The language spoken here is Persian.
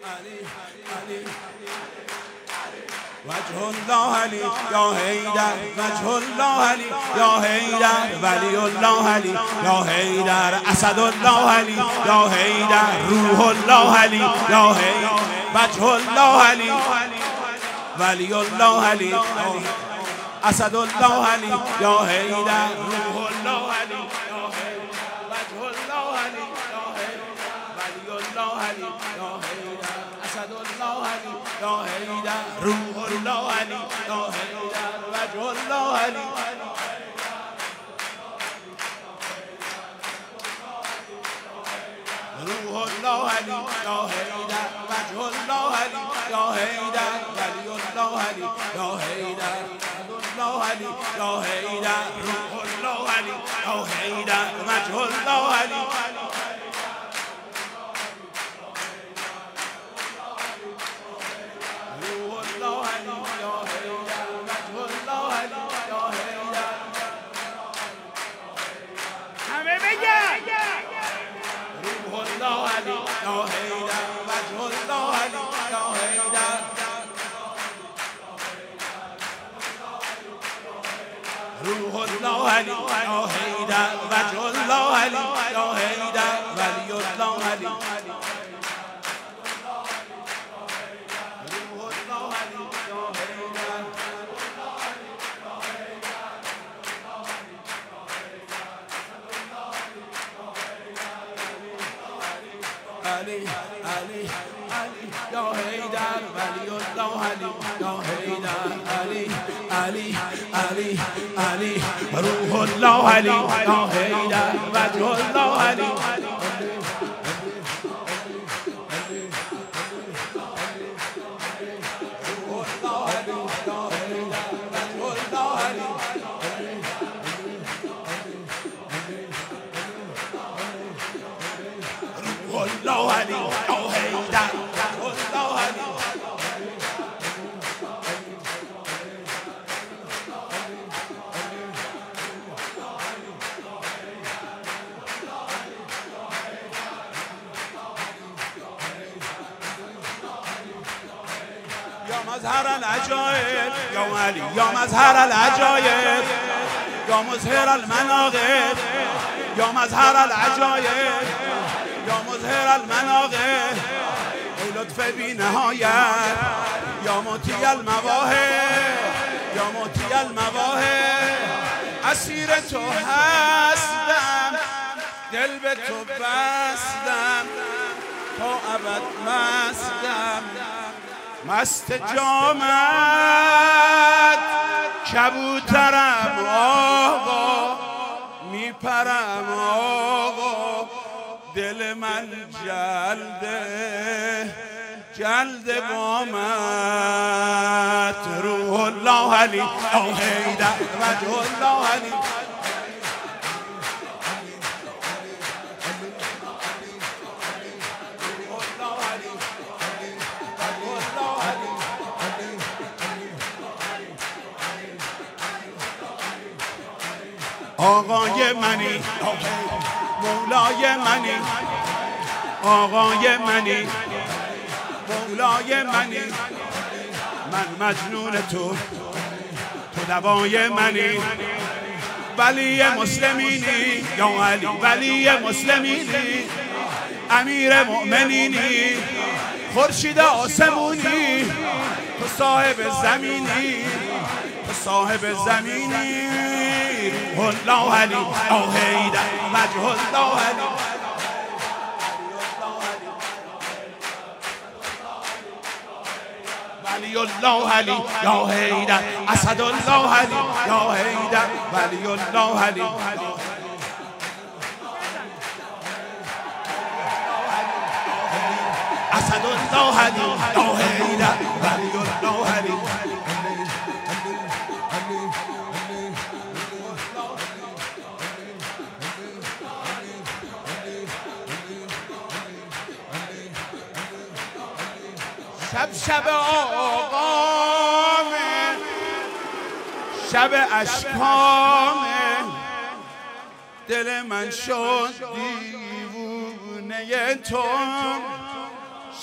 وجه الله علی یا حیدر، وجه الله علی یا حیدر، ولی الله علی یا حیدر، اسد الله علی یا حیدر، روح الله علی یا حیدر، وجه الله علی ولی الله علی اسد الله علی یا حیدر، روح الله علی یا حیدر، وجه الله علی یا حیدر، ولی الله علی یا حیدر، اسد الله علی یا حیدر، روح الله علی یا حیدر، وجه الله علی روح الله علی یا حیدر، وجه الله علی یا حیدر، ولی الله علی یا حیدر، الله علی یا حیدر، روح الله علی یا حیدر، وجه الله علی روح الله علی یا حیدر، وجه الله علی یا حیدر. همه بگن روح الله علی یا حیدر، وجه الله علی یا حیدر، روح الله علی یا حیدر، وجه الله علی یا حیدر، ولی الله علی روح الله علی یا حیدر. علی علی علی یا حیدر، ولی الله علی یا حیدر، علی علی علی علی، روح الله علی یا حیدر، وجه الله علی الله علی یا حیدر، الله علی یا مظهر العجایب یا علی، یا مظهر العجایب یا مظهر المناقب، یا مظهر العجایب یا مظهر المناقب، ای لطف بی نهایت یا موتی المواهب، یا موتی المواهب، اسیر تو هستم، دل به تو بستم، تا ابد مستم، مست جامت کبوترم آقا، میپرم آقا، دل من جلد بامت، روح الله علی یا حیدر، وجه الله علی آقای منی، مولای منی، آقای منی، مولای منی، من مجنون تو دوای منی، ولی مسلمینی یا علی، ولی مسلمینی، امیر مؤمنینی، خورشید آسمونی، تو صاحب زمینی، تو صاحب زمینی، روح الله علی یا حیدر، وجه الله علی ولی الله علی یا حیدر، اسد الله علی یا حیدر، ولی الله علی اسد الله علی یا حیدر، ولی الله علی شب آقامه، شب اشکامه، دل من شد دیوونه تو،